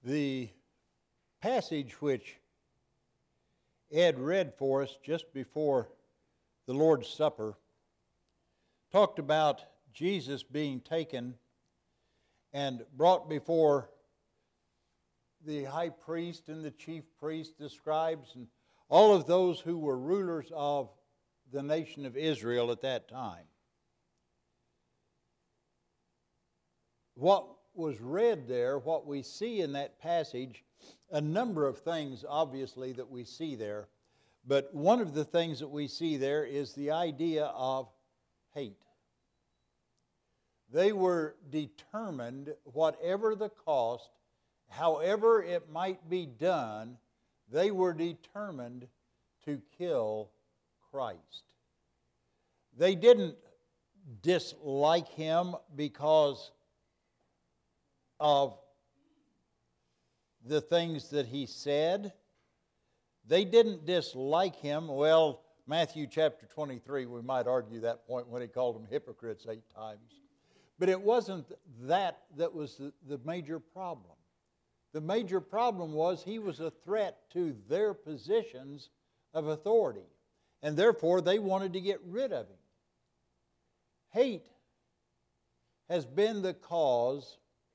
The passage which Ed read for us just before the Lord's Supper talked about Jesus being taken and brought before the high priest and the chief priest, the scribes, and all of those who were rulers of the nation of Israel at that time. What was read there, what we see in that passage, a number of things obviously that we see there, but one of the things that we see there is the idea of hate. They were determined, whatever the cost, however it might be done, they were determined to kill Christ. They didn't dislike him because of the things that he said. They didn't dislike him. Well, Matthew chapter 23, we might argue that point when he called them hypocrites 8 times. But it wasn't that was the major problem. The major problem was he was a threat to their positions of authority, and therefore they wanted to get rid of him. Hate has been the cause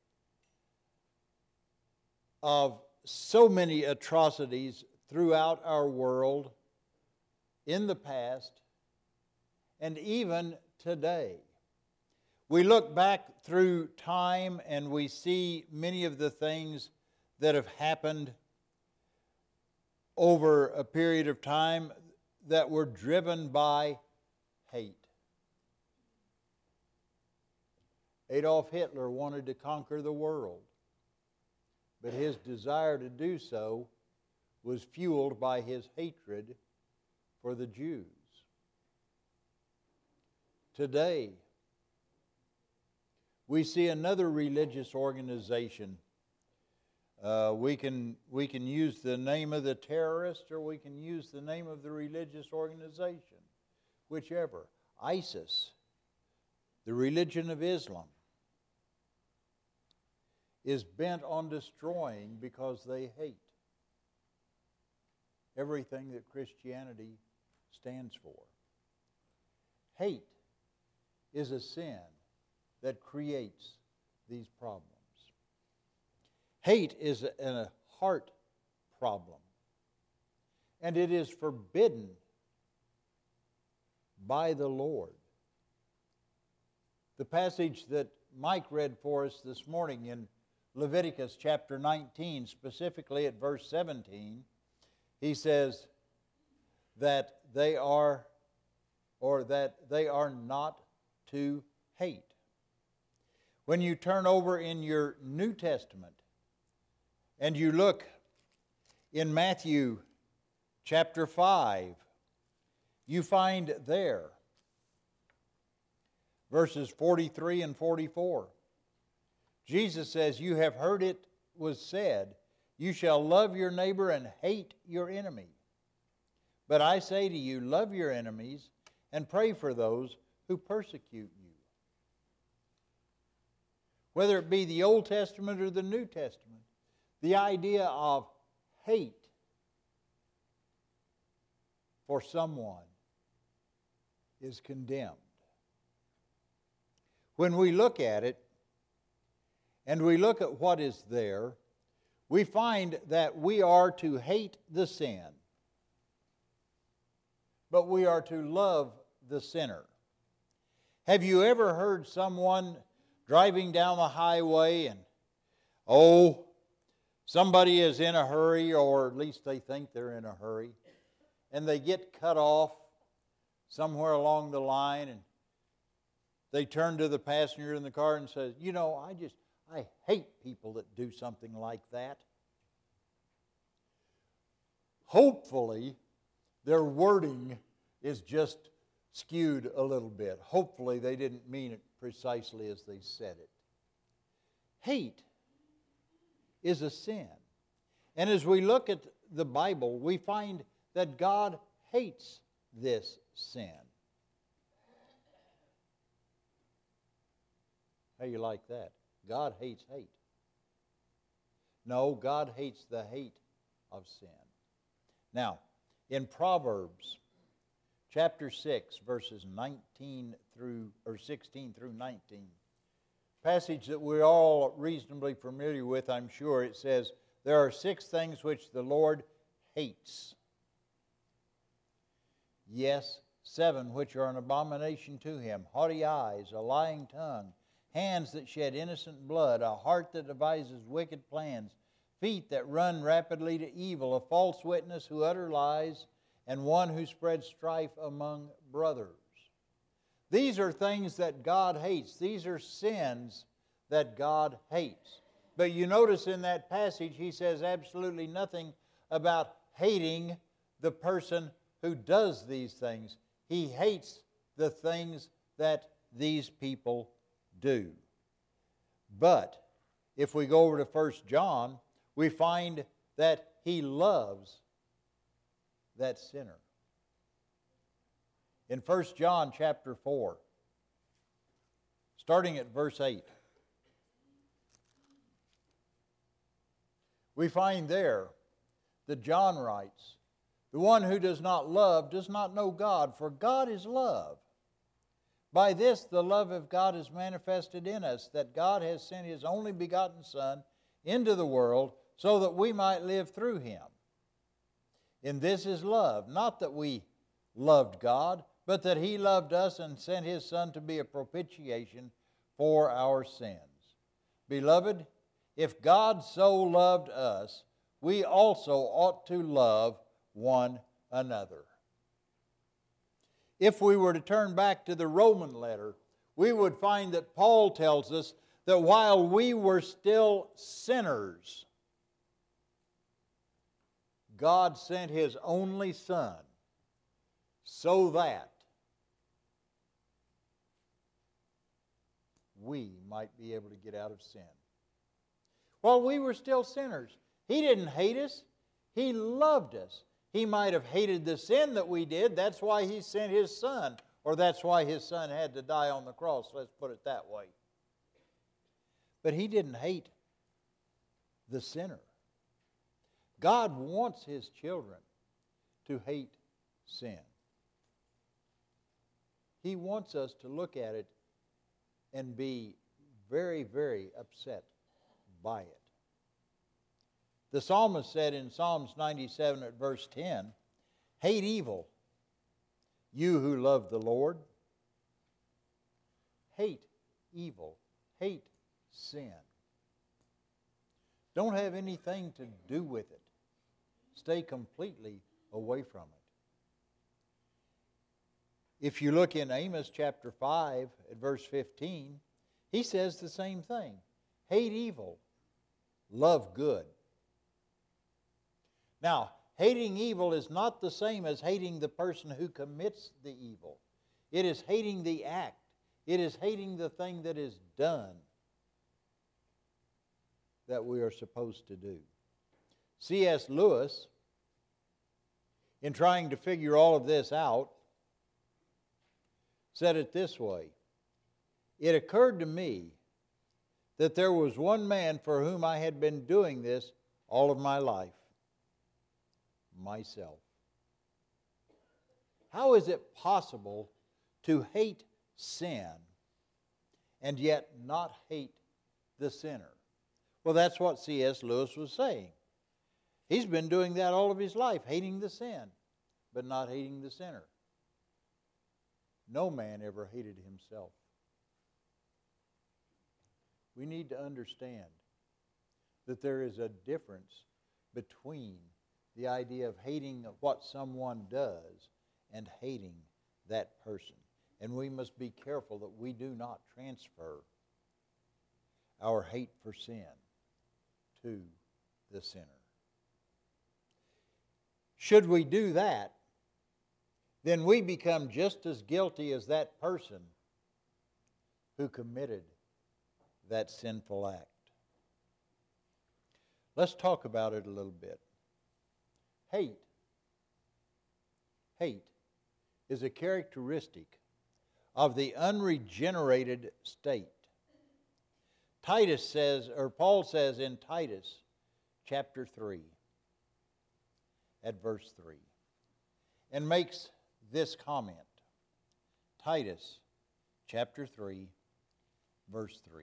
of so many atrocities throughout our world in the past and even today. We look back through time and we see many of the things that have happened over a period of time that were driven by hate. Adolf Hitler wanted to conquer the world, but his desire to do so was fueled by his hatred for the Jews. Today, we see another religious organization. We can use the name of the terrorist, or we can use the name of the religious organization, whichever. ISIS, the religion of Islam, is bent on destroying because they hate everything that Christianity stands for. Hate is a sin that creates these problems. Hate is a heart problem, and it is forbidden by the Lord. The passage that Mike read for us this morning in Leviticus chapter 19, specifically at verse 17, he says that they are not to hate. When you turn over in your New Testament and you look in Matthew chapter 5, you find there verses 43 and 44. Jesus says, "You have heard it was said, you shall love your neighbor and hate your enemy. But I say to you, love your enemies and pray for those who persecute you." Whether it be the Old Testament or the New Testament, the idea of hate for someone is condemned. When we look at it, and we look at what is there, we find that we are to hate the sin, but we are to love the sinner. Have you ever heard someone driving down the highway and, somebody is in a hurry, or at least they think they're in a hurry, and they get cut off somewhere along the line, and they turn to the passenger in the car and says, I hate people that do something like that. Hopefully, their wording is just skewed a little bit. Hopefully, they didn't mean it precisely as they said it. Hate is a sin. And as we look at the Bible, we find that God hates this sin. How you like that? God hates hate. No, God hates the hate of sin. Now, in Proverbs chapter 6, verses 16 through 19, passage that we're all reasonably familiar with, I'm sure, it says, there are 6 things which the Lord hates. Yes, 7 which are an abomination to him: haughty eyes, a lying tongue, hands that shed innocent blood, a heart that devises wicked plans, feet that run rapidly to evil, a false witness who utter lies, and one who spreads strife among brothers. These are things that God hates. These are sins that God hates. But you notice in that passage he says absolutely nothing about hating the person who does these things. He hates the things that these people do. But if we go over to 1 John, we find that he loves that sinner. In 1 John chapter 4, starting at verse 8, we find there that John writes, "The one who does not love does not know God, for God is love. By this the love of God is manifested in us, that God has sent His only begotten Son into the world so that we might live through Him. In this is love, not that we loved God, but that He loved us and sent His Son to be a propitiation for our sins. Beloved, if God so loved us, we also ought to love one another." If we were to turn back to the Roman letter, we would find that Paul tells us that while we were still sinners, God sent His only Son so that we might be able to get out of sin. While we were still sinners, He didn't hate us. He loved us. He might have hated the sin that we did. That's why He sent His Son, or that's why His Son had to die on the cross. Let's put it that way. But He didn't hate the sinner. God wants His children to hate sin. He wants us to look at it and be very, very upset by it. The psalmist said in Psalms 97 at verse 10, "Hate evil, you who love the Lord." Hate evil. Hate sin. Don't have anything to do with it. Stay completely away from it. If you look in Amos chapter 5 at verse 15, he says the same thing. Hate evil, love good. Now, hating evil is not the same as hating the person who commits the evil. It is hating the act. It is hating the thing that is done that we are supposed to do. C.S. Lewis, in trying to figure all of this out, said it this way: "It occurred to me that there was one man for whom I had been doing this all of my life. Myself." How is it possible to hate sin and yet not hate the sinner? Well, that's what C.S. Lewis was saying. He's been doing that all of his life, hating the sin, but not hating the sinner. No man ever hated himself. We need to understand that there is a difference between the idea of hating what someone does and hating that person. And we must be careful that we do not transfer our hate for sin to the sinner. Should we do that, then we become just as guilty as that person who committed that sinful act. Let's talk about it a little bit. Hate is a characteristic of the unregenerated state. Paul says in Titus chapter 3 at verse 3 and makes this comment. Titus chapter 3, verse 3.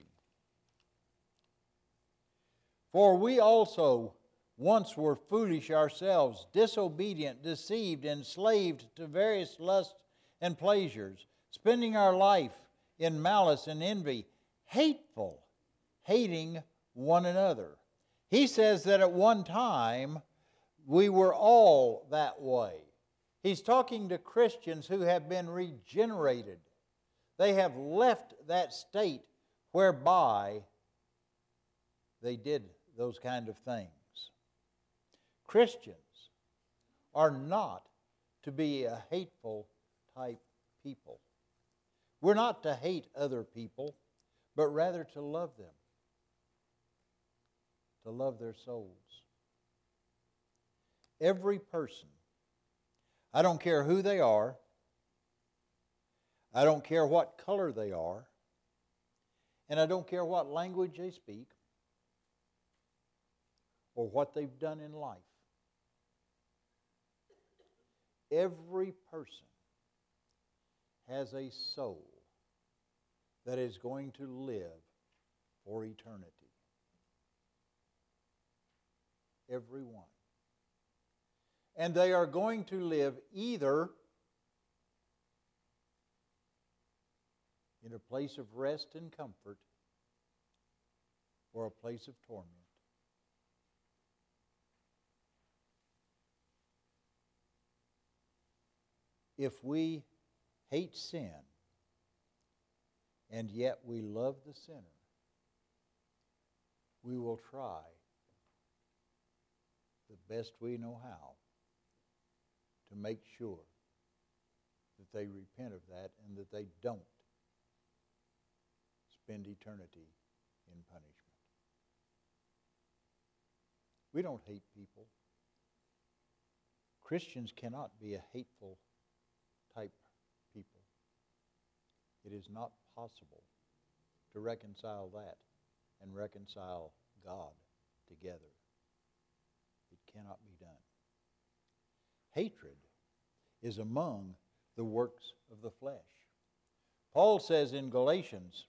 For we also once were foolish ourselves, disobedient, deceived, enslaved to various lusts and pleasures, spending our life in malice and envy, hateful, hating one another. He says that at one time we were all that way. He's talking to Christians who have been regenerated. They have left that state whereby they did those kind of things. Christians are not to be a hateful type people. We're not to hate other people, but rather to love them, to love their souls. Every person, I don't care who they are, I don't care what color they are, and I don't care what language they speak or what they've done in life. Every person has a soul that is going to live for eternity. Every one. And they are going to live either in a place of rest and comfort or a place of torment. If we hate sin and yet we love the sinner, we will try the best we know how to make sure that they repent of that and that they don't spend eternity in punishment. We don't hate people. Christians cannot be a hateful type people. It is not possible to reconcile that and reconcile God together. It cannot be done. Hatred is among the works of the flesh. Paul says in Galatians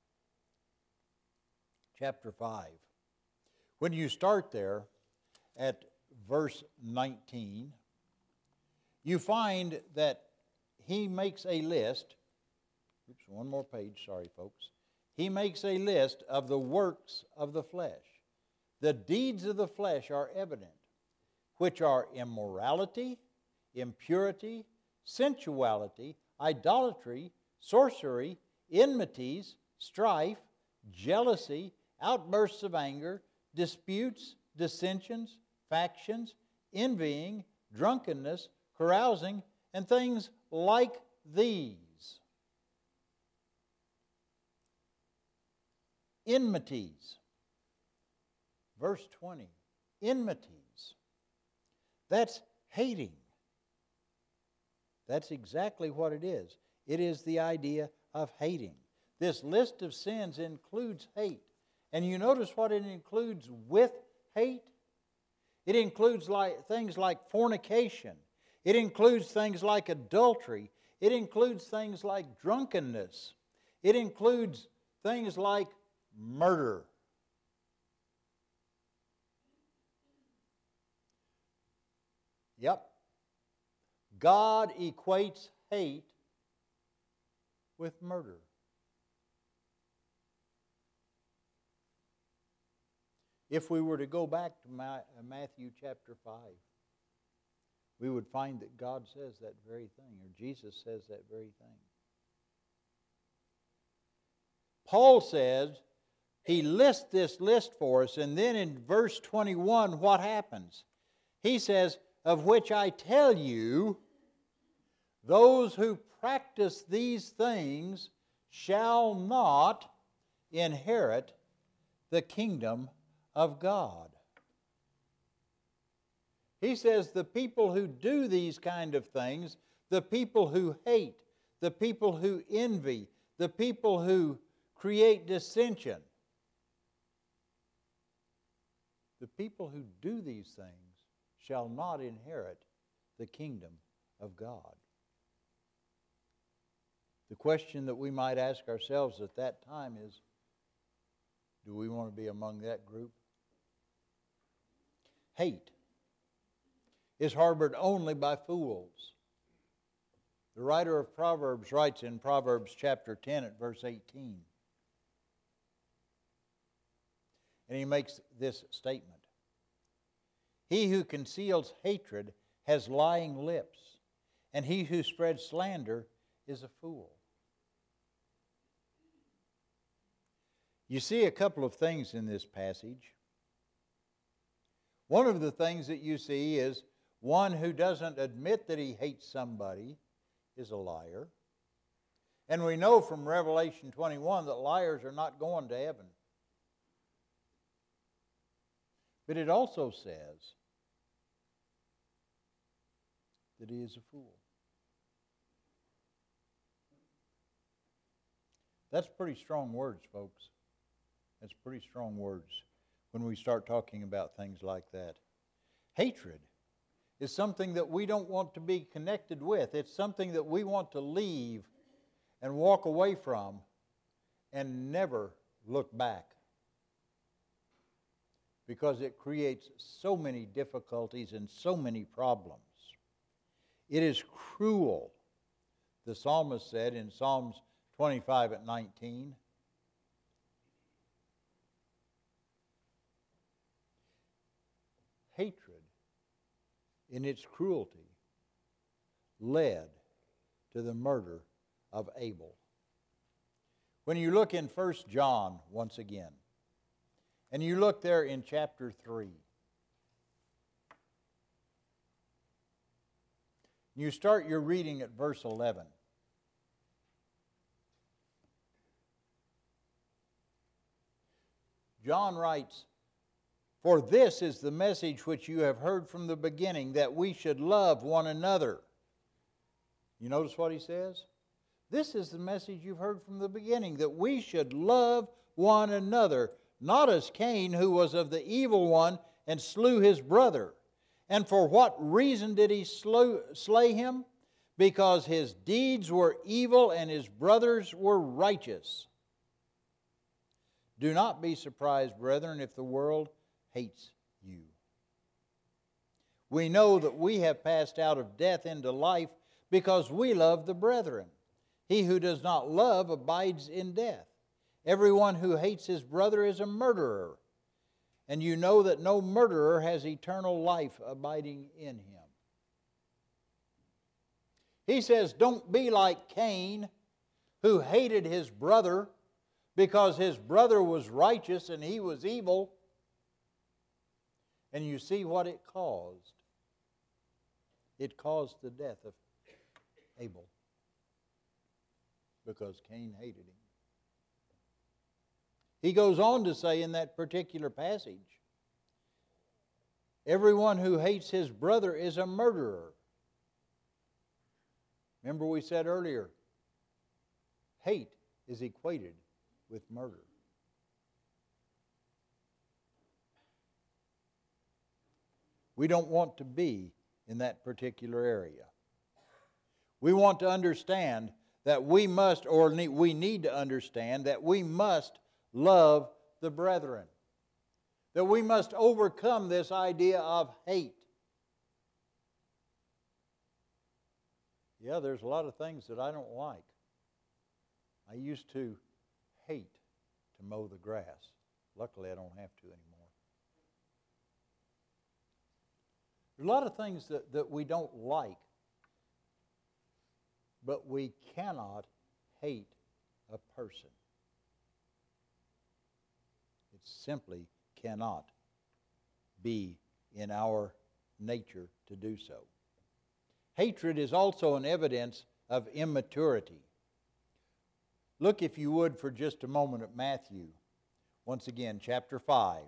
chapter 5, when you start there at verse 19, you find that he makes a list. Oops, one more page, sorry folks. He makes a list of the works of the flesh. The deeds of the flesh are evident, which are immorality, impurity, sensuality, idolatry, sorcery, enmities, strife, jealousy, outbursts of anger, disputes, dissensions, factions, envying, drunkenness, carousing, and things like these. Enmities. Verse 20. Enmities. That's hating. That's exactly what it is. It is the idea of hating. This list of sins includes hate. And you notice what it includes with hate? It includes things like fornication. It includes things like adultery. It includes things like drunkenness. It includes things like murder. Yep. God equates hate with murder. If we were to go back to Matthew chapter 5, we would find that God says that very thing, or Jesus says that very thing. Paul says, he lists this list for us, and then in verse 21, what happens? He says, of which I tell you, those who practice these things shall not inherit the kingdom of God. He says the people who do these kind of things, the people who hate, the people who envy, the people who create dissension, The people who do these things shall not inherit the kingdom of God. The question that we might ask ourselves at that time is, do we want to be among that group? Hate is harbored only by fools. The writer of Proverbs writes in Proverbs chapter 10 at verse 18. And he makes this statement. He who conceals hatred has lying lips, and he who spreads slander is a fool. You see a couple of things in this passage. One of the things that you see is one who doesn't admit that he hates somebody is a liar. And we know from Revelation 21 that liars are not going to heaven. But it also says that he is a fool. That's pretty strong words, folks. That's pretty strong words when we start talking about things like that. Hatred is something that we don't want to be connected with. It's something that we want to leave and walk away from and never look back, because it creates so many difficulties and so many problems. It is cruel, the psalmist said in Psalms 25 at 19. Hatred, in its cruelty, led to the murder of Abel. When you look in 1 John once again, and you look there in chapter 3, you start your reading at verse 11. John writes, "For this is the message which you have heard from the beginning, that we should love one another." You notice what he says? This is the message you've heard from the beginning, that we should love one another, not as Cain, who was of the evil one and slew his brother. And for what reason did he slay him? Because his deeds were evil and his brothers were righteous. Do not be surprised, brethren, if the world hates you. We know that we have passed out of death into life because we love the brethren. He who does not love abides in death. Everyone who hates his brother is a murderer, and you know that no murderer has eternal life abiding in him. He says, don't be like Cain, who hated his brother because his brother was righteous and he was evil. And you see what it caused. It caused the death of Abel because Cain hated him. He goes on to say in that particular passage, everyone who hates his brother is a murderer. Remember we said earlier, hate is equated with murder. We don't want to be in that particular area. We want to understand that we must, or we need to understand that we must love the brethren. That we must overcome this idea of hate. Yeah, there's a lot of things that I don't like. I used to hate to mow the grass. Luckily, I don't have to anymore. There's a lot of things that we don't like, but we cannot hate a person. It simply cannot be in our nature to do so. Hatred is also an evidence of immaturity. Look, if you would, for just a moment at Matthew. Once again, chapter 5.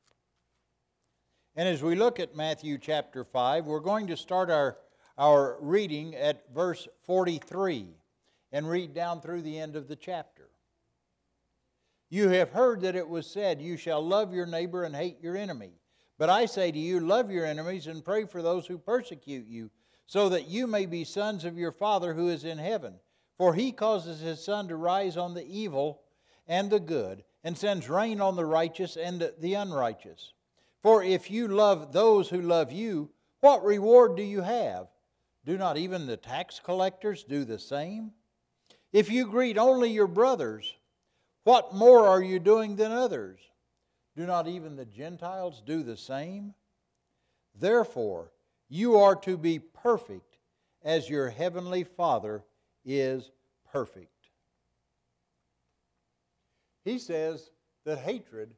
And as we look at Matthew chapter 5, we're going to start our reading at verse 43 and read down through the end of the chapter. You have heard that it was said, you shall love your neighbor and hate your enemy. But I say to you, love your enemies and pray for those who persecute you, so that you may be sons of your Father who is in heaven. For He causes His sun to rise on the evil and the good, and sends rain on the righteous and the unrighteous. For if you love those who love you, what reward do you have? Do not even the tax collectors do the same? If you greet only your brothers, what more are you doing than others? Do not even the Gentiles do the same? Therefore, you are to be perfect as your heavenly Father is perfect. He says that hatred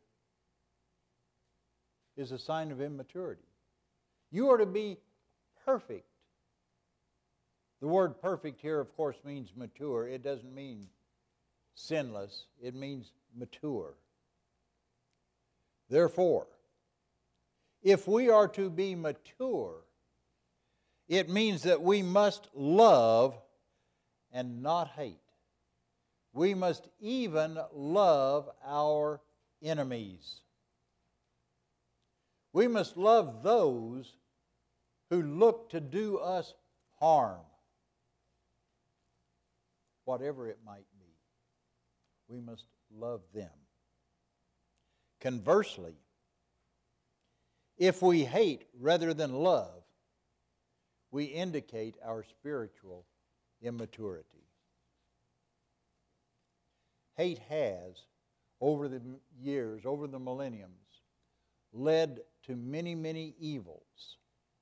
is a sign of immaturity. You are to be perfect. The word perfect here, of course, means mature. It doesn't mean sinless. It means mature. Therefore, if we are to be mature, it means that we must love and not hate. We must even love our enemies. We must love those who look to do us harm, whatever it might be. We must love them. Conversely, if we hate rather than love, we indicate our spiritual immaturity. Hate has, over the years, over the millenniums, led to many, many evils.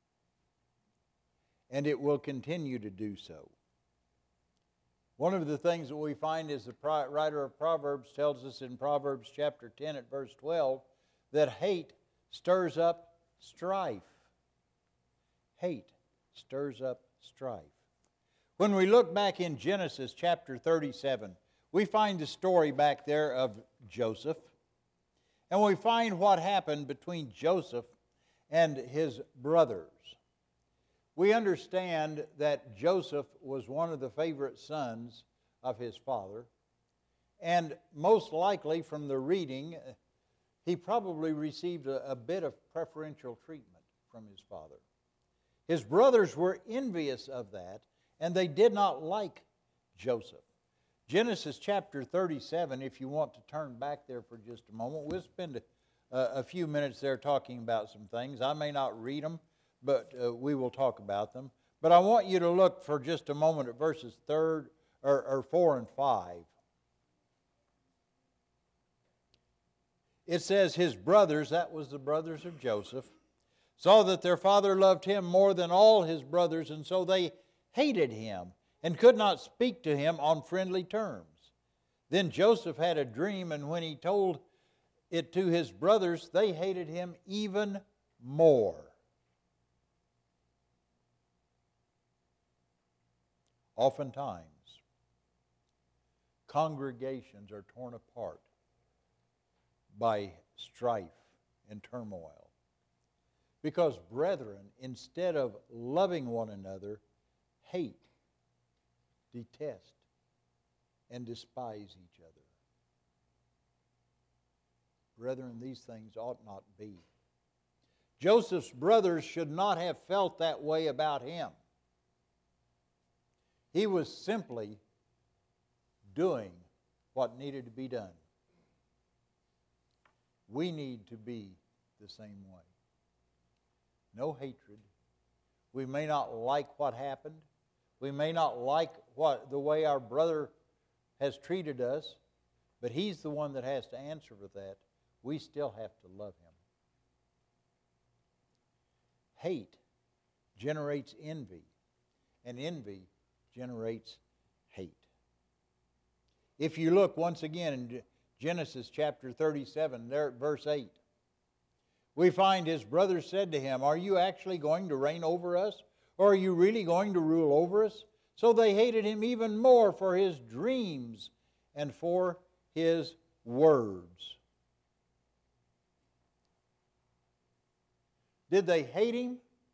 And it will continue to do so. One of the things that we find is the writer of Proverbs tells us in Proverbs chapter 10 at verse 12 that hate stirs up strife. Hate stirs up strife. When we look back in Genesis chapter 37, we find the story back there of Joseph. And we find what happened between Joseph and his brothers. We understand that Joseph was one of the favorite sons of his father. And most likely from the reading, he probably received a bit of preferential treatment from his father. His brothers were envious of that, and they did not like Joseph. Genesis chapter 37, if you want to turn back there for just a moment, we'll spend a few minutes there talking about some things. I may not read them, but we will talk about them. But I want you to look for just a moment at verses 4 and 5. It says, his brothers, that was the brothers of Joseph, saw that their father loved him more than all his brothers, and so they hated him and could not speak to him on friendly terms. Then Joseph had a dream, and when he told it to his brothers, they hated him even more. Oftentimes, congregations are torn apart by strife and turmoil because brethren, instead of loving one another, hate, detest, and despise each other. Brethren, these things ought not be. Joseph's brothers should not have felt that way about him. He was simply doing what needed to be done. We need to be the same way. No hatred. We may not like what happened. We may not like the way our brother has treated us, but he's the one that has to answer for that. We still have to love him. Hate generates envy, and envy generates hate. If you look once again in Genesis chapter 37, there at verse 8, we find his brothers said to him, are you actually going to reign over us? Or are you really going to rule over us? So they hated him even more for his dreams and for his words. Did they hate him?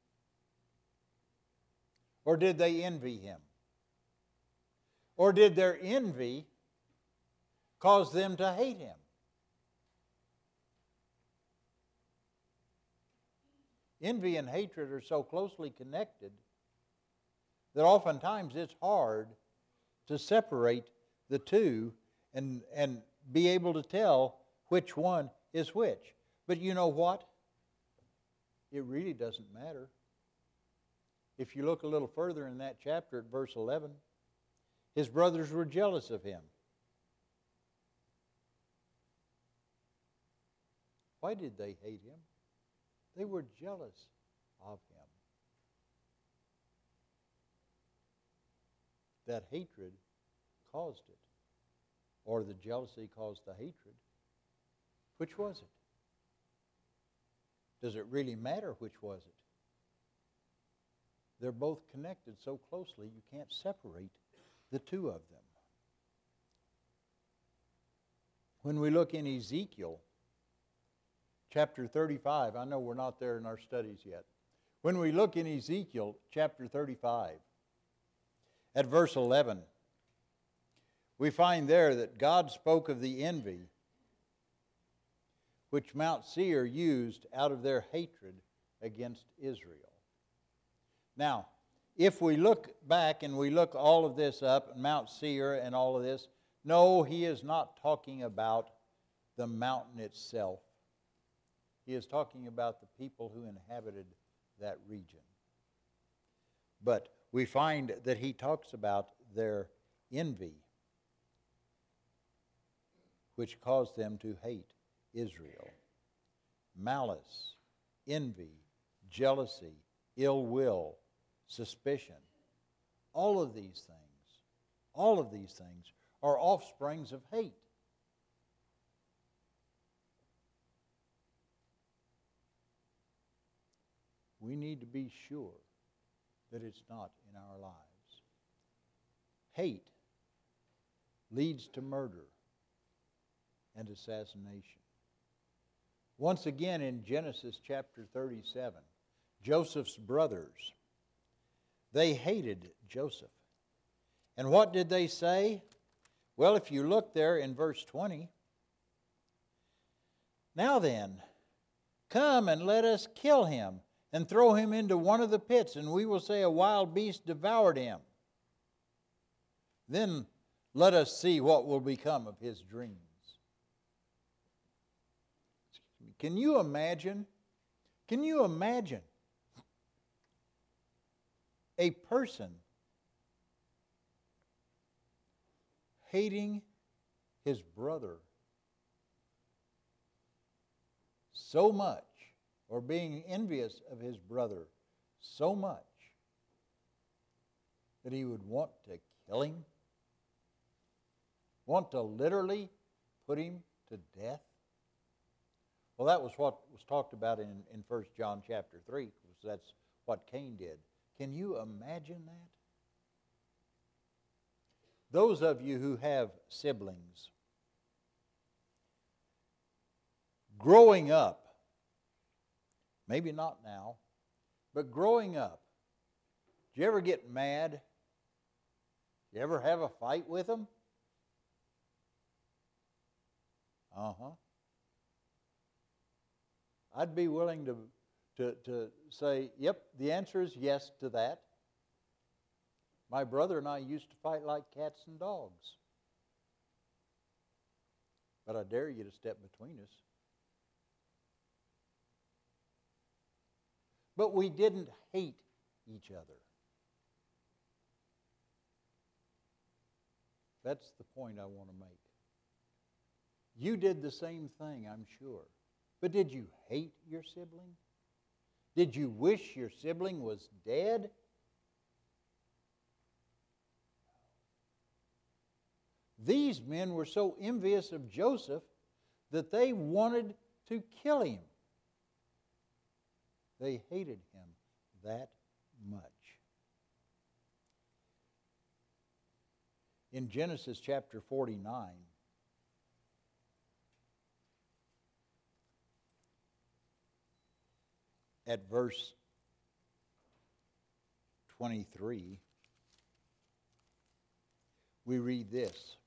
Or did they envy him? Or did their envy cause them to hate him? Envy and hatred are so closely connected that oftentimes it's hard to separate the two and be able to tell which one is which. But you know what? It really doesn't matter. If you look a little further in that chapter at verse 11, his brothers were jealous of him. Why did they hate him? They were jealous of him. That hatred caused it, or the jealousy caused the hatred. Which was it? Does it really matter which was it? They're both connected so closely you can't separate the two of them. When we look in Ezekiel chapter 35, I know we're not there in our studies yet. When we look in Ezekiel chapter 35, at verse 11, we find there that God spoke of the envy which Mount Seir used out of their hatred against Israel. Now, if we look back and we look all of this up, Mount Seir and all of this, no, he is not talking about the mountain itself. He is talking about the people who inhabited that region. But we find that he talks about their envy, which caused them to hate Israel. Malice, envy, jealousy, ill will, suspicion. All of these things are offsprings of hate. We need to be sure that it's not in our lives. Hate leads to murder and assassination. Once again in Genesis chapter 37, Joseph's brothers, they hated Joseph. And what did they say? Well, if you look there in verse 20, now then, come and let us kill him and throw him into one of the pits, and we will say a wild beast devoured him. Then let us see what will become of his dreams. Can you imagine? Can you imagine a person hating his brother so much, or being envious of his brother so much, that he would want to kill him? Want to literally put him to death? Well, that was what was talked about in 1 John chapter 3, because that's what Cain did. Can you imagine that? Those of you who have siblings, growing up, maybe not now, but growing up, did you ever get mad? Did you ever have a fight with them? I'd be willing to say, yep, the answer is yes to that. My brother and I used to fight like cats and dogs. But I dare you to step between us. But we didn't hate each other. That's the point I want to make. You did the same thing, I'm sure. But did you hate your sibling? Did you wish your sibling was dead? These men were so envious of Joseph that they wanted to kill him. They hated him that much. In Genesis chapter 49, at verse 23, we read this.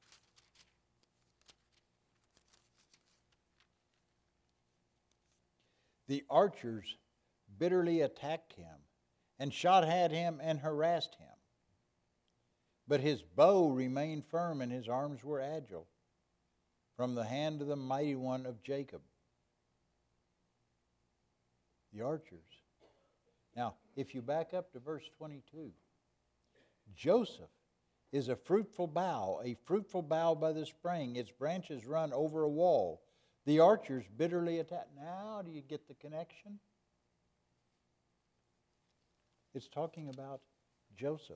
The archers bitterly attacked him, and shot at him and harassed him. But his bow remained firm, and his arms were agile, from the hand of the mighty one of Jacob. The archers. Now, if you back up to verse 22, Joseph is a fruitful bough by the spring. Its branches run over a wall. The archers bitterly attack. Now, do you get the connection? It's talking about Joseph.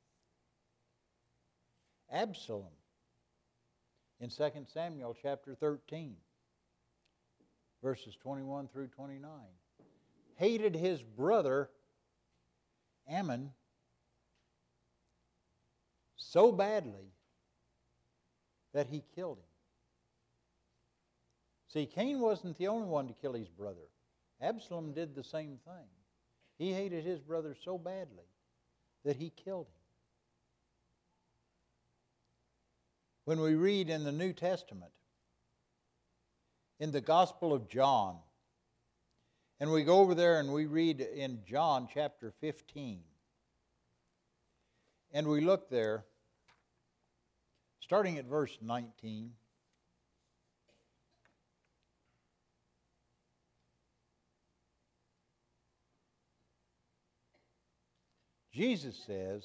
Absalom, in 2 Samuel chapter 13, verses 21 through 29, hated his brother Ammon so badly that he killed him. See, Cain wasn't the only one to kill his brother. Absalom did the same thing. He hated his brother so badly that he killed him. When we read in the New Testament, in the Gospel of John, and we go over there and we read in John chapter 15, and we look there, starting at verse 19, Jesus says,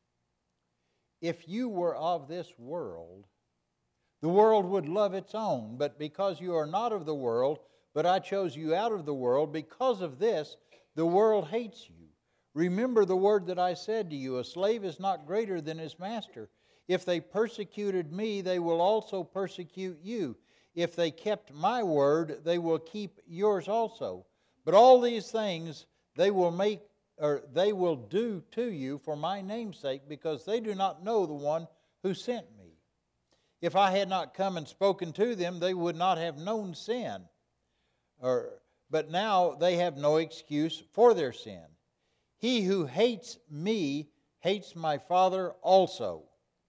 if you were of this world, the world would love its own. But because you are not of the world, but I chose you out of the world, because of this, the world hates you. Remember the word that I said to you, a slave is not greater than his master. If they persecuted me, they will also persecute you. If they kept my word, they will keep yours also. But all these things they will do to you for my name's sake, because they do not know the one who sent me. If I had not come and spoken to them, they would not have known sin. But now they have no excuse for their sin. He who hates me hates my Father also.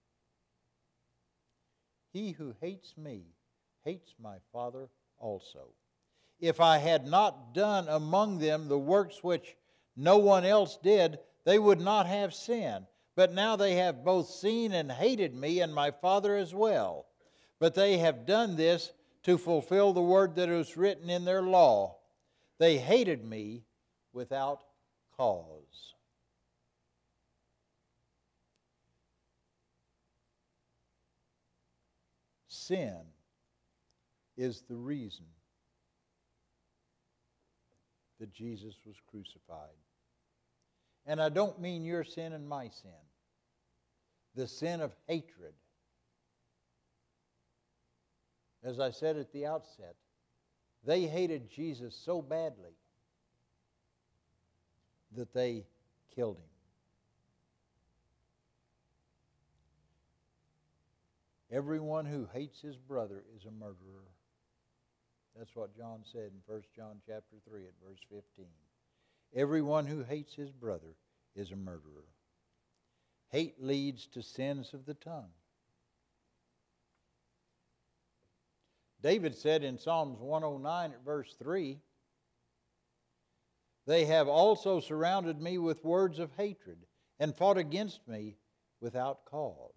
He who hates me hates my Father also. If I had not done among them the works which no one else did, they would not have sin. But now they have both seen and hated me and my Father as well. But they have done this to fulfill the word that is written in their law. They hated me without cause. Sin is the reason that Jesus was crucified. And I don't mean your sin and my sin. The sin of hatred. As I said at the outset, they hated Jesus so badly that they killed him. Everyone who hates his brother is a murderer. That's what John said in 1 John chapter 3 at verse 15. Everyone who hates his brother is a murderer. Hate leads to sins of the tongue. David said in Psalms 109 at verse 3, they have also surrounded me with words of hatred and fought against me without cause.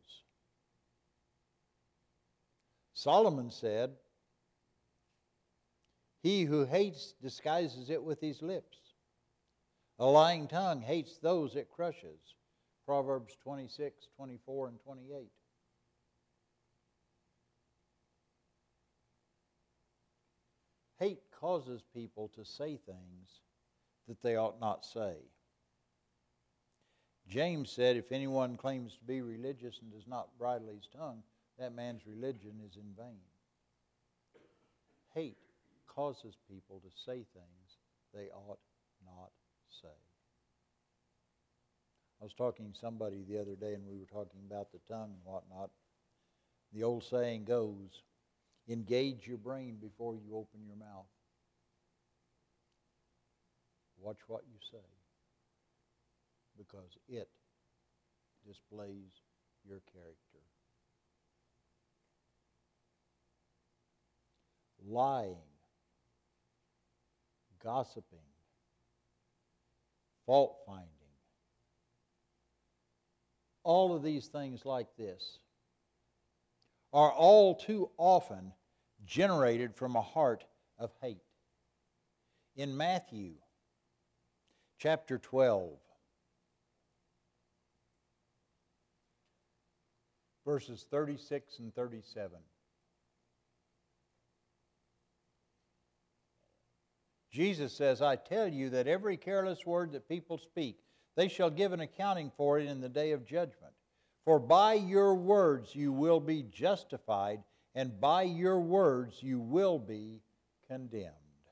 Solomon said, he who hates disguises it with his lips. A lying tongue hates those it crushes. Proverbs 26, 24, and 28. Hate causes people to say things that they ought not say. James said, if anyone claims to be religious and does not bridle his tongue, that man's religion is in vain. Hate causes people to say things they ought not say. I was talking to somebody the other day, and we were talking about the tongue and whatnot. The old saying goes, engage your brain before you open your mouth. Watch what you say, because it displays your character. Lying, gossiping, fault finding. All of these things like this are all too often generated from a heart of hate. In Matthew chapter 12, verses 36 and 37. Jesus says, I tell you that every careless word that people speak, they shall give an accounting for it in the day of judgment. For by your words you will be justified, and by your words you will be condemned.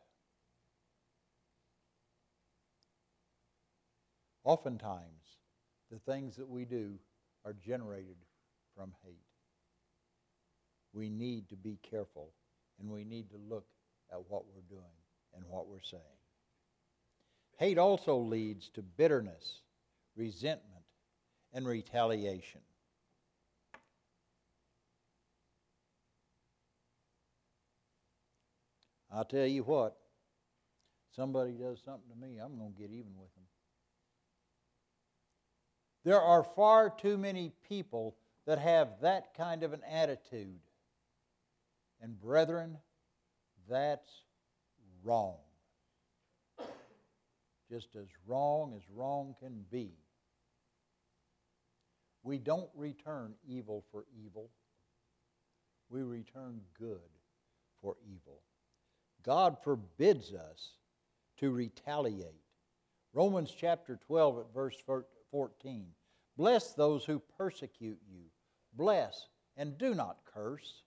Oftentimes, the things that we do are generated from hate. We need to be careful, and we need to look at what we're doing and what we're saying. Hate also leads to bitterness, resentment, and retaliation. I'll tell you what, somebody does something to me, I'm going to get even with them. There are far too many people that have that kind of an attitude. And brethren, that's wrong. Just as wrong can be. We don't return evil for evil. We return good for evil. God forbids us to retaliate. Romans chapter 12 at verse 14. Bless those who persecute you. Bless and do not curse.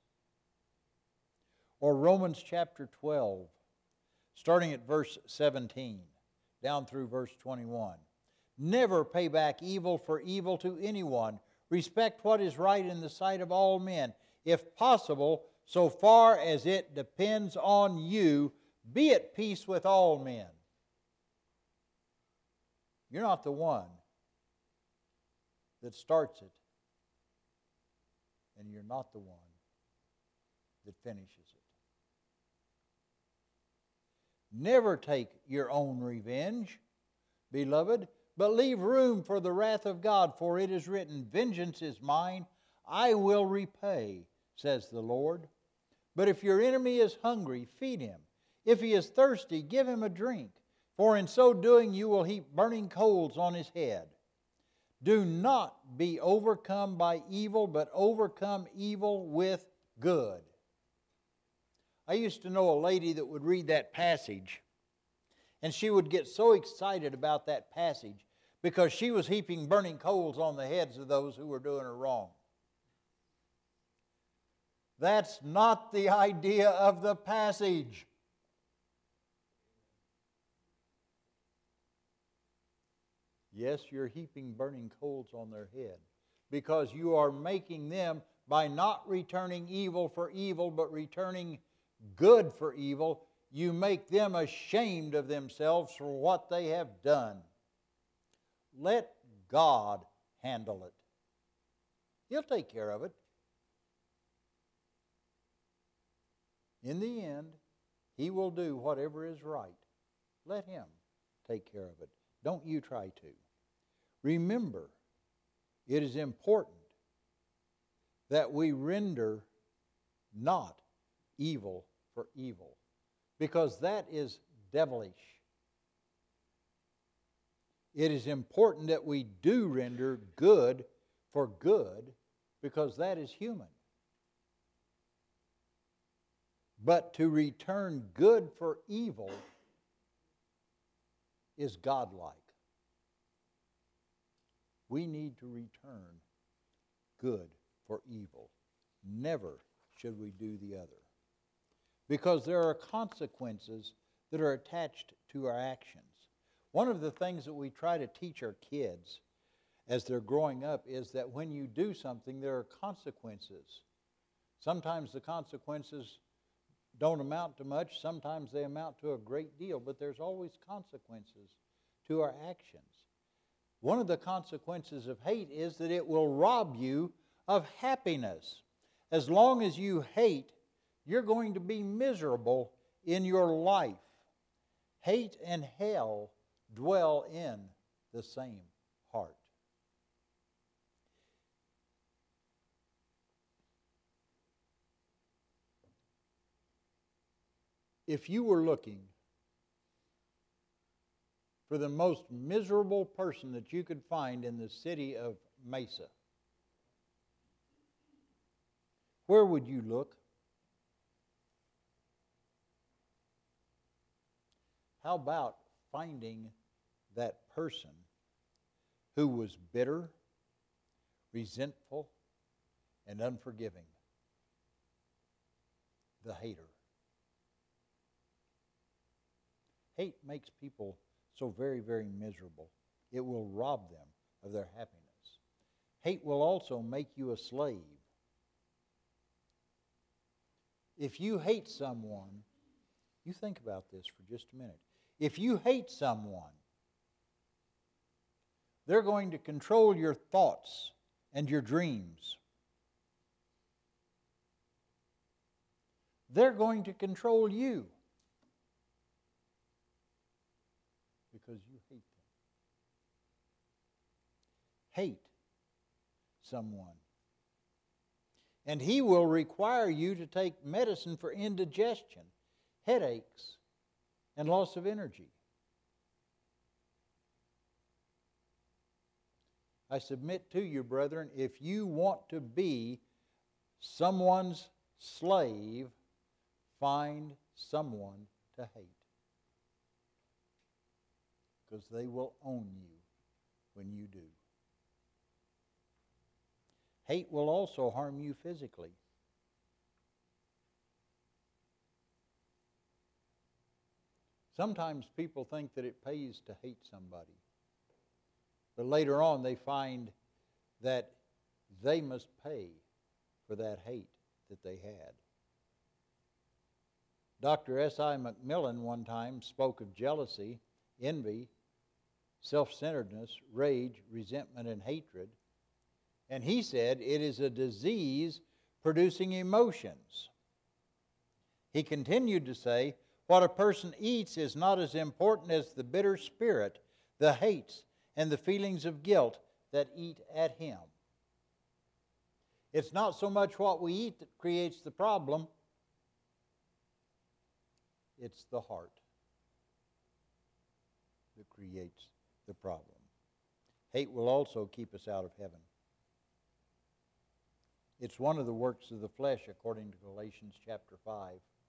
Or Romans chapter 12, starting at verse 17, down through verse 21. Never pay back evil for evil to anyone. Respect what is right in the sight of all men. If possible, so far as it depends on you, be at peace with all men. You're not the one that starts it, and you're not the one that finishes it. Never take your own revenge, beloved, but leave room for the wrath of God, for it is written, vengeance is mine, I will repay, says the Lord. But if your enemy is hungry, feed him. If he is thirsty, give him a drink, for in so doing you will heap burning coals on his head. Do not be overcome by evil, but overcome evil with good. I used to know a lady that would read that passage, and she would get so excited about that passage because she was heaping burning coals on the heads of those who were doing her wrong. That's not the idea of the passage. Yes, you're heaping burning coals on their head because you are making them, by not returning evil for evil, but returning good for evil, you make them ashamed of themselves for what they have done. Let God handle it. He'll take care of it. In the end, He will do whatever is right. Let Him take care of it. Don't you try to. Remember, it is important that we render not evil for evil, because that is devilish. It is important that we do render good for good, because that is human. But to return good for evil is godlike. We need to return good for evil. Never should we do the other. Because there are consequences that are attached to our actions. One of the things that we try to teach our kids as they're growing up is that when you do something, there are consequences. Sometimes the consequences don't amount to much. Sometimes they amount to a great deal, but there's always consequences to our actions. One of the consequences of hate is that it will rob you of happiness. As long as you hate, you're going to be miserable in your life. Hate and hell dwell in the same heart. If you were looking for the most miserable person that you could find in the city of Mesa, where would you look? How about finding that person who was bitter, resentful, and unforgiving? The hater. Hate makes people so very, very miserable. It will rob them of their happiness. Hate will also make you a slave. If you hate someone, you think about this for just a minute. If you hate someone, they're going to control your thoughts and your dreams. They're going to control you because you hate them. Hate someone. And he will require you to take medicine for indigestion, headaches, and loss of energy. I submit to you, brethren, if you want to be someone's slave, find someone to hate. Because they will own you when you do. Hate will also harm you physically. Sometimes people think that it pays to hate somebody. But later on they find that they must pay for that hate that they had. Dr. S.I. McMillan one time spoke of jealousy, envy, self-centeredness, rage, resentment, and hatred. And he said it is a disease producing emotions. He continued to say, what a person eats is not as important as the bitter spirit, the hates, and the feelings of guilt that eat at him. It's not so much what we eat that creates the problem. It's the heart that creates the problem. Hate will also keep us out of heaven. It's one of the works of the flesh, according to Galatians chapter 5.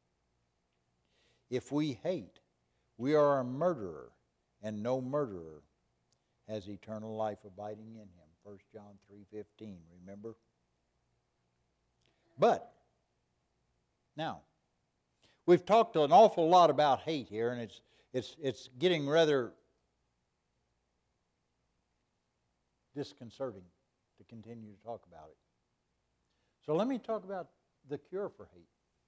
If we hate, we are a murderer, and no murderer has eternal life abiding in him. 1 John 3:15, remember? But, now, we've talked an awful lot about hate here, and it's getting rather disconcerting to continue to talk about it. So let me talk about the cure for hate.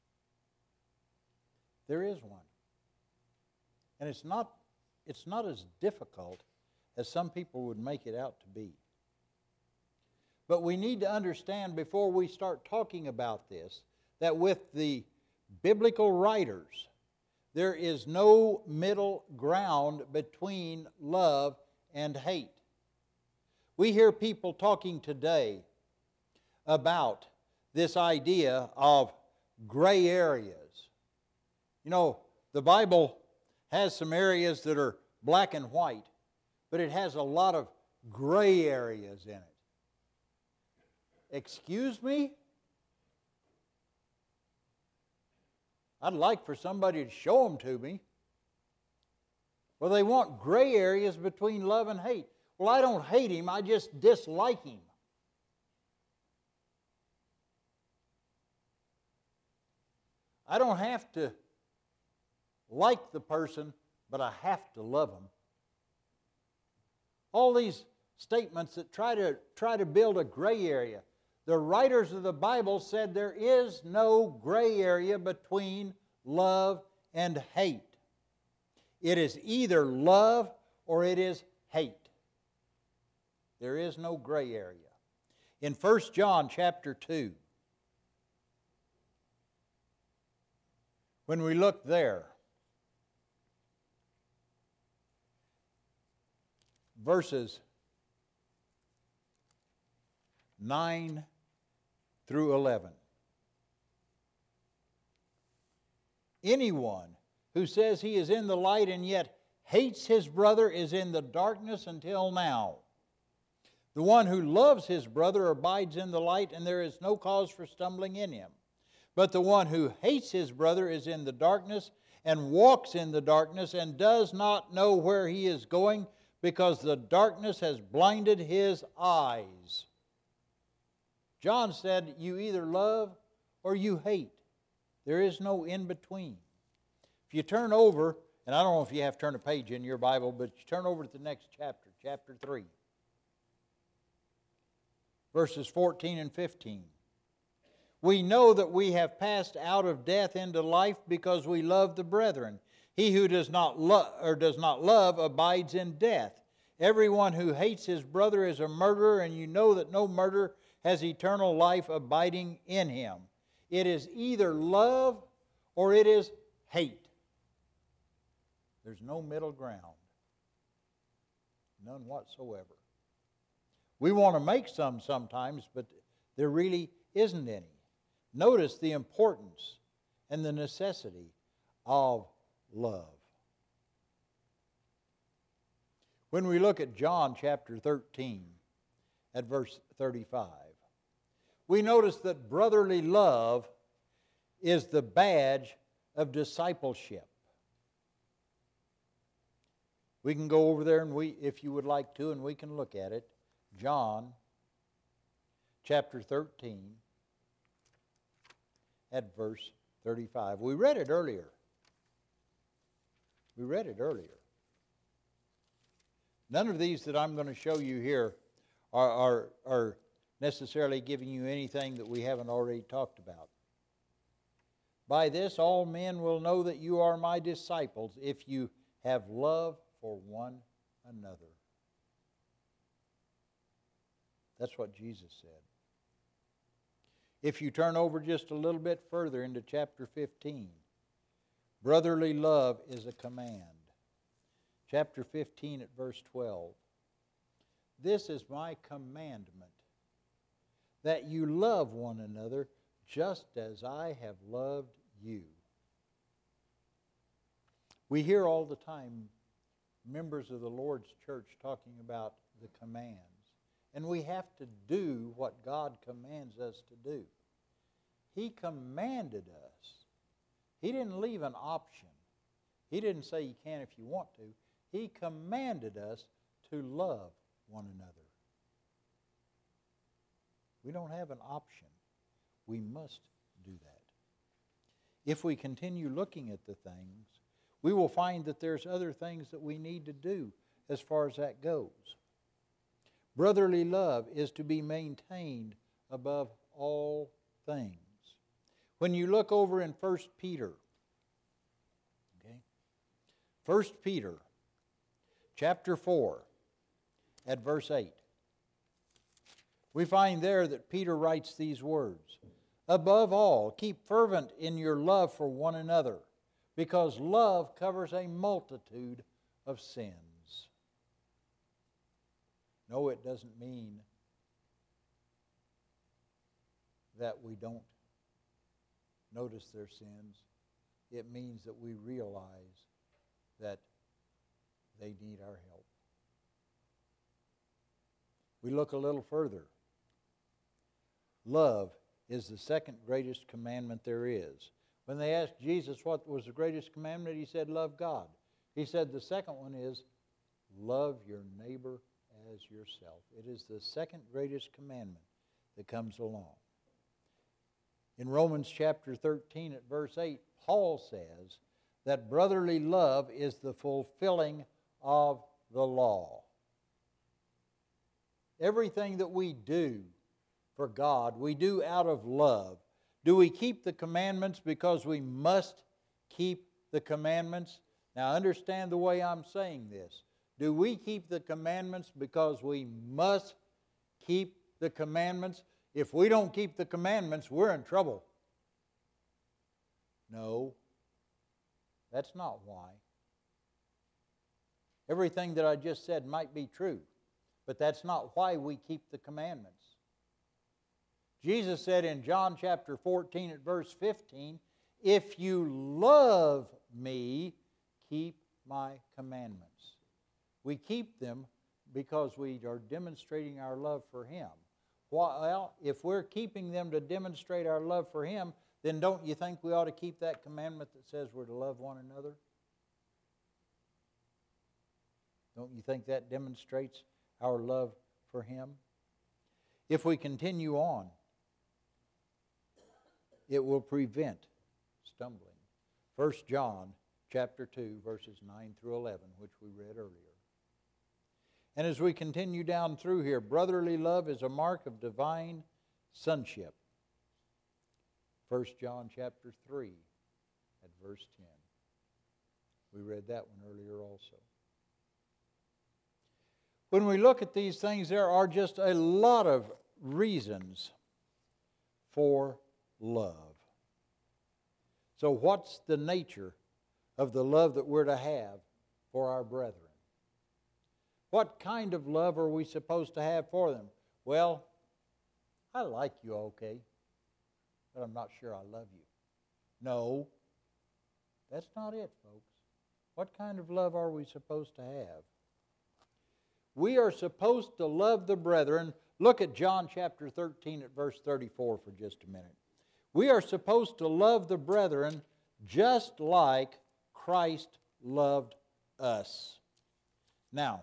There is one. And it's not as difficult as some people would make it out to be. But we need to understand before we start talking about this that with the biblical writers, there is no middle ground between love and hate. We hear people talking today about this idea of gray areas. You know, the Bible has some areas that are black and white, but it has a lot of gray areas in it. Excuse me? I'd like for somebody to show them to me. Well, they want gray areas between love and hate. Well, I don't hate him, I just dislike him. I don't have to like the person, but I have to love them. All these statements that try to build a gray area. The writers of the Bible said there is no gray area between love and hate. It is either love or it is hate. There is no gray area. In 1 John chapter 2, when we look there, verses 9 through 11. Anyone who says he is in the light and yet hates his brother is in the darkness until now. The one who loves his brother abides in the light, and there is no cause for stumbling in him. But the one who hates his brother is in the darkness and walks in the darkness and does not know where he is going, because the darkness has blinded his eyes. John said, you either love or you hate. There is no in between. If you turn over, and I don't know if you have to turn a page in your Bible, but you turn over to the next chapter, chapter 3. Verses 14 and 15. We know that we have passed out of death into life because we love the brethren. He who does not love abides in death. Everyone who hates his brother is a murderer, and you know that no murderer has eternal life abiding in him. It is either love or it is hate. There's no middle ground. None whatsoever. We want to make some sometimes, but there really isn't any. Notice the importance and the necessity of love. When we look at John chapter 13 at verse 35, we notice that brotherly love is the badge of discipleship. We can go over there, and if you would like to, and we can look at it. John chapter 13 at verse 35. We read it earlier. None of these that I'm going to show you here are necessarily giving you anything that we haven't already talked about. By this all men will know that you are my disciples, if you have love for one another. That's what Jesus said. If you turn over just a little bit further into chapter 15, brotherly love is a command. Chapter 15 at verse 12. This is my commandment, that you love one another just as I have loved you. We hear all the time members of the Lord's church talking about the commands. And we have to do what God commands us to do. He commanded us. He didn't leave an option. He didn't say you can if you want to. He commanded us to love one another. We don't have an option. We must do that. If we continue looking at the things, we will find that there's other things that we need to do as far as that goes. Brotherly love is to be maintained above all things. When you look over in 1 Peter, 1 Peter chapter 4 at verse 8, we find there that Peter writes these words, above all, keep fervent in your love for one another, because love covers a multitude of sins. No, it doesn't mean that we don't notice their sins. It means that we realize that they need our help. We look a little further. Love is the second greatest commandment there is. When they asked Jesus what was the greatest commandment, he said, love God. He said the second one is, love your neighbor as yourself. It is the second greatest commandment that comes along. In Romans chapter 13 at verse 8, Paul says that brotherly love is the fulfilling of the law. Everything that we do for God, we do out of love. Do we keep the commandments because we must keep the commandments? Now understand the way I'm saying this. Do we keep the commandments because we must keep the commandments? If we don't keep the commandments, we're in trouble. No, that's not why. Everything that I just said might be true, but that's not why we keep the commandments. Jesus said in John chapter 14 at verse 15, "If you love me, keep my commandments." We keep them because we are demonstrating our love for Him. Well, if we're keeping them to demonstrate our love for Him, then don't you think we ought to keep that commandment that says we're to love one another? Don't you think that demonstrates our love for Him? If we continue on, it will prevent stumbling. 1 John chapter 2, verses 9 through 11, which we read earlier. And as we continue down through here, brotherly love is a mark of divine sonship. 1 John chapter 3 at verse 10. We read that one earlier also. When we look at these things, there are just a lot of reasons for love. So what's the nature of the love that we're to have for our brethren? What kind of love are we supposed to have for them? Well, I like you, okay, but I'm not sure I love you. No, that's not it, folks. What kind of love are we supposed to have? We are supposed to love the brethren. Look at John chapter 13 at verse 34 for just a minute. We are supposed to love the brethren just like Christ loved us. Now,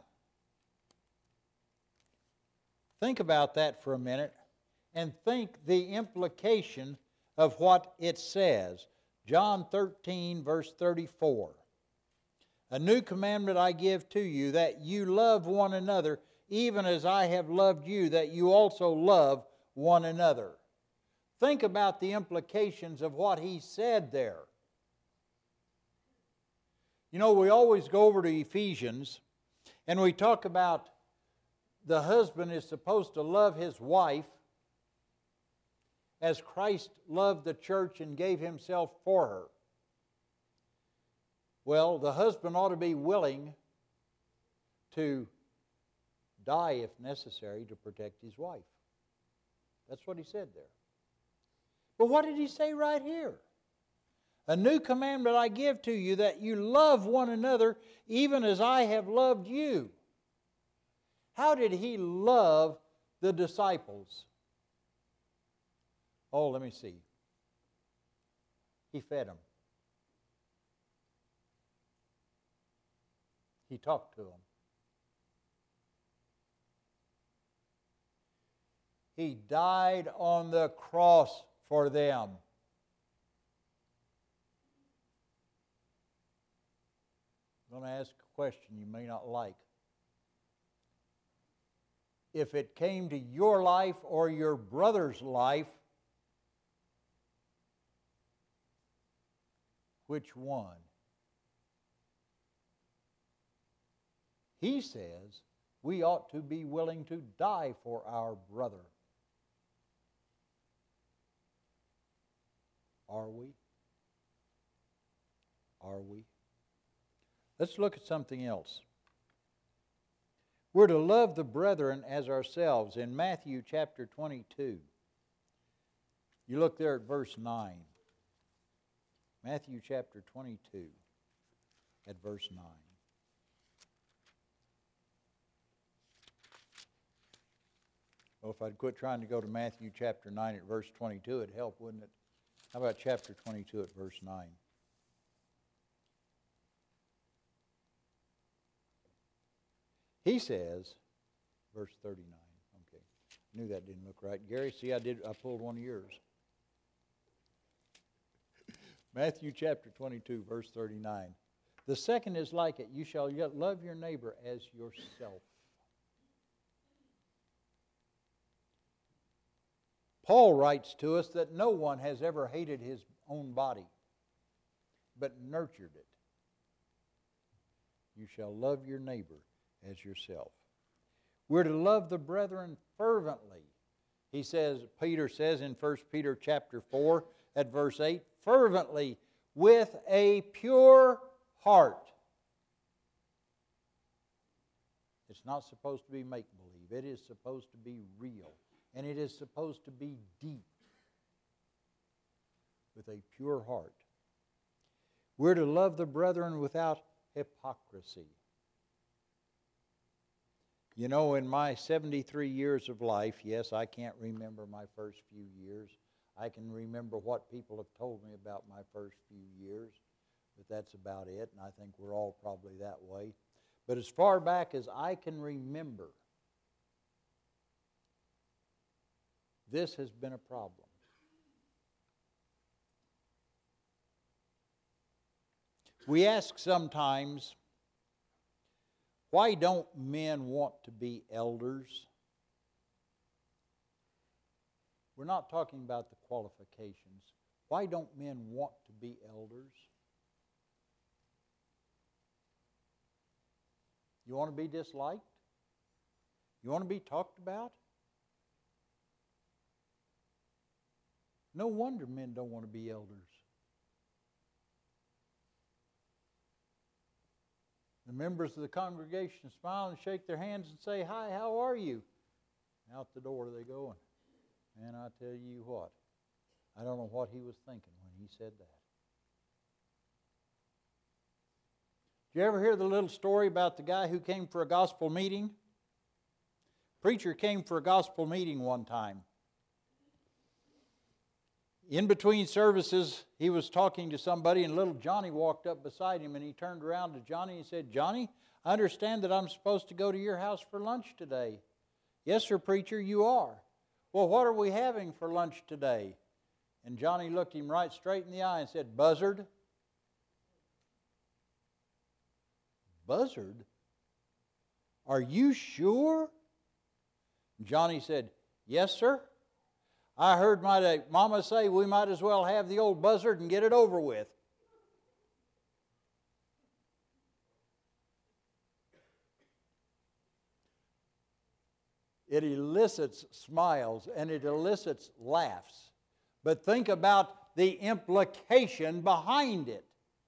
think about that for a minute and think the implication of what it says. John 13 verse 34. "A new commandment I give to you, that you love one another, even as I have loved you, that you also love one another." Think about the implications of what he said there. You know, we always go over to Ephesians, and we talk about the husband is supposed to love his wife as Christ loved the church and gave Himself for her. Well, the husband ought to be willing to die if necessary to protect his wife. That's what he said there. But what did he say right here? "A new commandment I give to you, that you love one another, even as I have loved you." How did he love the disciples? Oh, let me see. He fed them. He talked to them. He died on the cross for them. I'm going to ask a question you may not like. If it came to your life or your brother's life, which one? He says we ought to be willing to die for our brother. Are we? Are we? Let's look at something else. We're to love the brethren as ourselves in Matthew chapter 22. You look there at verse 9. Matthew chapter 22 at verse 9. Well, if I'd quit trying to go to Matthew chapter 9 at verse 22, it'd help, wouldn't it? How about chapter 22 at verse 9? He says, verse 39. Okay, I knew that didn't look right. Gary, see, I pulled one of yours. Matthew chapter 22, verse 39. "The second is like it. You shall yet love your neighbor as yourself." Paul writes to us that no one has ever hated his own body, but nurtured it. You shall love your neighbor as yourself. We're to love the brethren fervently. Peter says in 1 Peter chapter 4 at verse 8, fervently with a pure heart. It's not supposed to be make-believe. It is supposed to be real. And it is supposed to be deep with a pure heart. We're to love the brethren without hypocrisy. You know, in my 73 years of life, yes, I can't remember my first few years. I can remember what people have told me about my first few years, but that's about it, and I think we're all probably that way. But as far back as I can remember, this has been a problem. We ask sometimes, why don't men want to be elders? We're not talking about the qualifications. Why don't men want to be elders? You want to be disliked? You want to be talked about? No wonder men don't want to be elders. The members of the congregation smile and shake their hands and say, "Hi, how are you?" Out the door they go. And I tell you what, I don't know what he was thinking when he said that. Did you ever hear the little story about the guy who came for a gospel meeting? Preacher came for a gospel meeting one time. In between services, he was talking to somebody, and little Johnny walked up beside him, and he turned around to Johnny and said, "Johnny, I understand that I'm supposed to go to your house for lunch today." "Yes, sir, preacher, you are." "Well, what are we having for lunch today?" And Johnny looked him right straight in the eye and said, "Buzzard." "Buzzard? Are you sure?" Johnny said, "Yes, sir. I heard my mama say we might as well have the old buzzard and get it over with." It elicits smiles and it elicits laughs. But think about the implication behind it.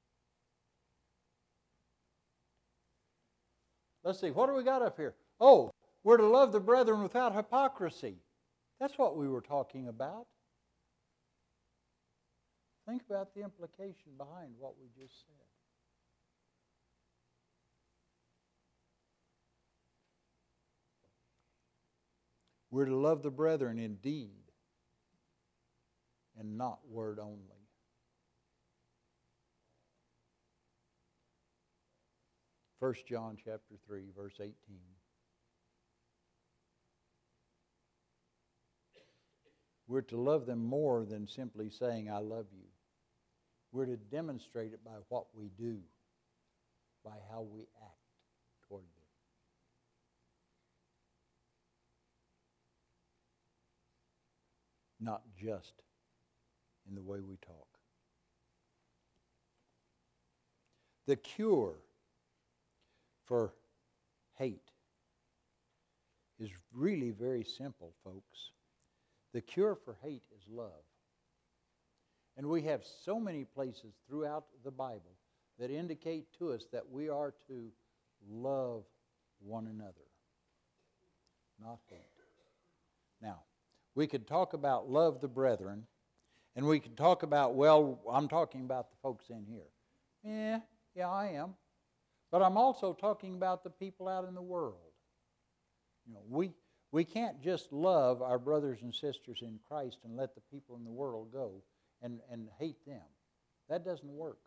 Let's see, what do we got up here? Oh, we're to love the brethren without hypocrisy. That's what we were talking about. Think about the implication behind what we just said. We're to love the brethren in deed and not word only. First John chapter 3, verse 18. We're to love them more than simply saying, "I love you." We're to demonstrate it by what we do, by how we act toward them. Not just in the way we talk. The cure for hate is really very simple, folks. The cure for hate is love. And we have so many places throughout the Bible that indicate to us that we are to love one another, not hate. Now, we could talk about love the brethren, and we could talk about, well, I'm talking about the folks in here. Yeah, I am. But I'm also talking about the people out in the world. You know, we can't just love our brothers and sisters in Christ and let the people in the world go and hate them. That doesn't work.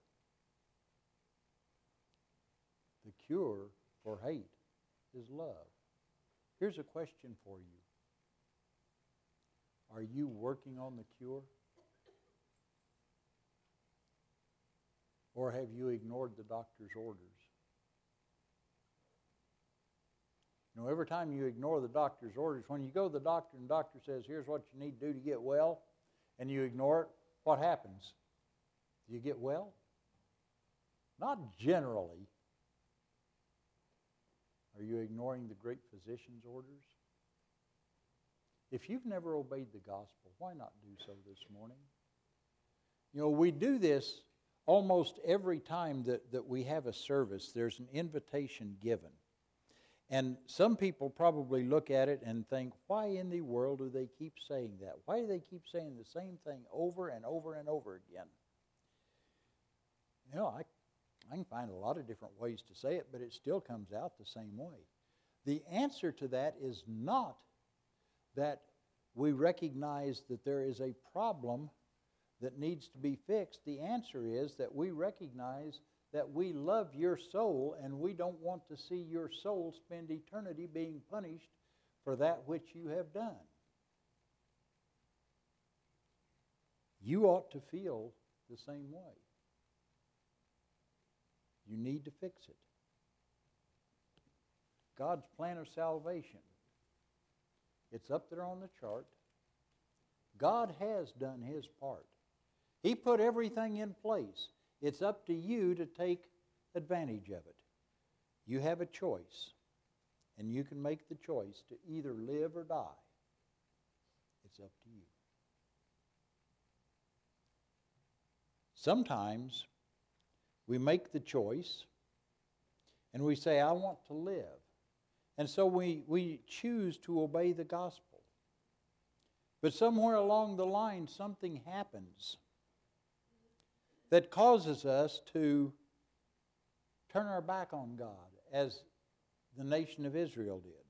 The cure for hate is love. Here's a question for you. Are you working on the cure? Or have you ignored the doctor's orders? You know, every time you ignore the doctor's orders, when you go to the doctor and the doctor says, "Here's what you need to do to get well," and you ignore it, what happens? Do you get well? Not generally. Are you ignoring the great physician's orders? If you've never obeyed the gospel, why not do so this morning? You know, we do this almost every time that we have a service. There's an invitation given. And some people probably look at it and think, why in the world do they keep saying that? Why do they keep saying the same thing over and over and over again? You know, I can find a lot of different ways to say it, but it still comes out the same way. The answer to that is not that we recognize that there is a problem that needs to be fixed. The answer is that we recognize that we love your soul and we don't want to see your soul spend eternity being punished for that which you have done. You ought to feel the same way. You need to fix it. God's plan of salvation. It's up there on the chart. God has done His part. He put everything in place. It's up to you to take advantage of it. You have a choice, and you can make the choice to either live or die. It's up to you. Sometimes we make the choice, and we say, I want to live. And so we choose to obey the gospel. But somewhere along the line, something happens that causes us to turn our back on God, as the nation of Israel did.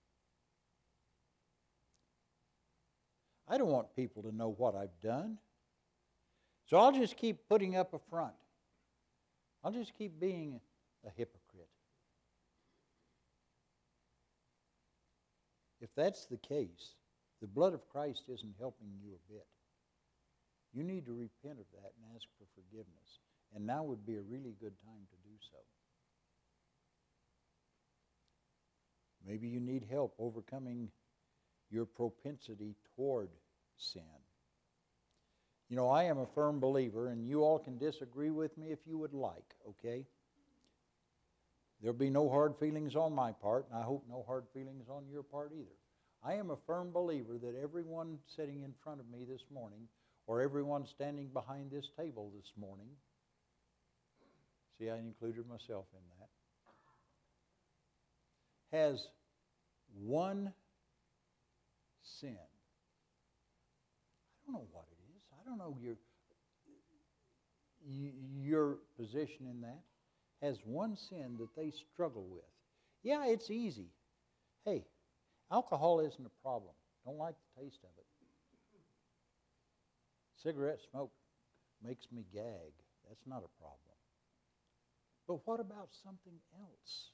I don't want people to know what I've done. So I'll just keep putting up a front. I'll just keep being a hypocrite. If that's the case, the blood of Christ isn't helping you a bit. You need to repent of that and ask for forgiveness. And now would be a really good time to do so. Maybe you need help overcoming your propensity toward sin. You know, I am a firm believer, and you all can disagree with me if you would like, okay? There'll be no hard feelings on my part, and I hope no hard feelings on your part either. I am a firm believer that everyone sitting in front of me this morning, or everyone standing behind this table this morning, see, I included myself in that, has one sin. I don't know what it is. I don't know your position in that. Has one sin that they struggle with. Yeah, it's easy. Hey, alcohol isn't a problem. Don't like the taste of it. Cigarette smoke makes me gag. That's not a problem. But what about something else?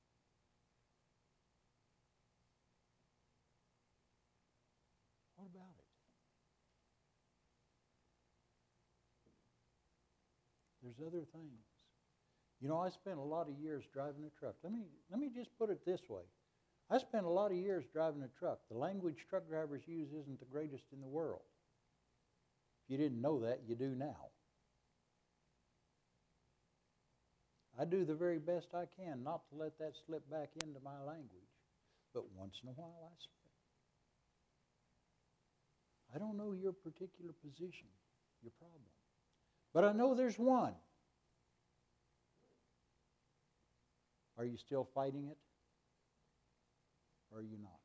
What about it? There's other things. You know, I spent a lot of years driving a truck. Let me just put it this way. I spent a lot of years driving a truck. The language truck drivers use isn't the greatest in the world. If you didn't know that, you do now. I do the very best I can not to let that slip back into my language. But once in a while I slip. I don't know your particular position, your problem. But I know there's one. Are you still fighting it? Or are you not?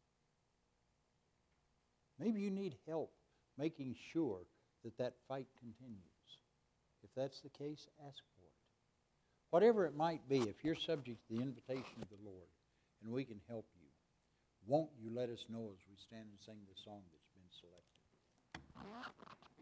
Maybe you need help making sure that that fight continues. If that's the case, ask for it. Whatever it might be, if you're subject to the invitation of the Lord and we can help you, won't you let us know as we stand and sing the song that's been selected?